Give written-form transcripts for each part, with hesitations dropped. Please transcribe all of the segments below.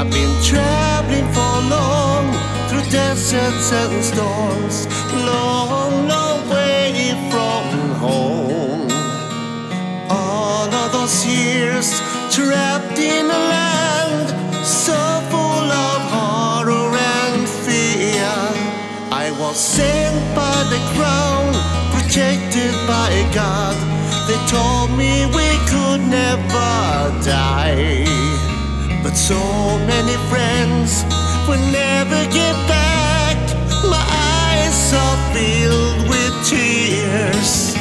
I've been traveling for long through deserts and storms, long, long way from home. All of those years trapped in a land so full of horror and fear. I was sent by the crown, protected by God. They told me we could never die, but so many friends will never get back. My eyes are filled with tears.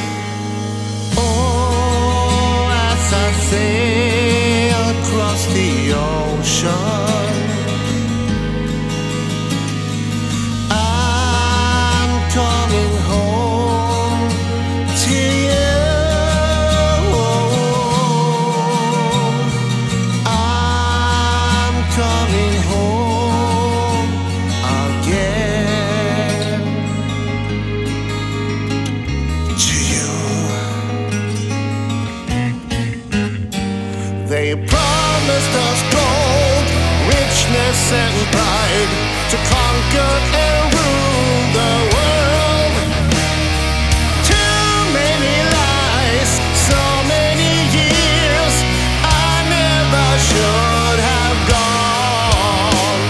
Oh, as I sail across the ocean, I'm coming home to you. I'm coming home again to you. They promised us gold, richness and pride, to conquer and rule the world. Too many lies, so many years, I never should have gone.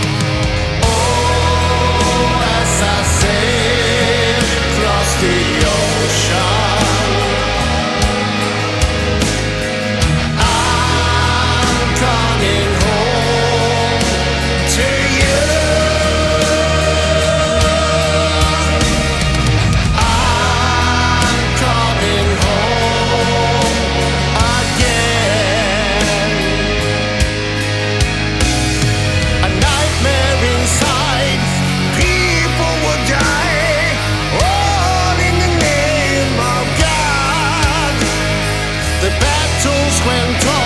Oh, as I sail across the ocean, I'm coming home to you. I'm coming home again. A nightmare inside, people would die, all in the name of God. The battles went on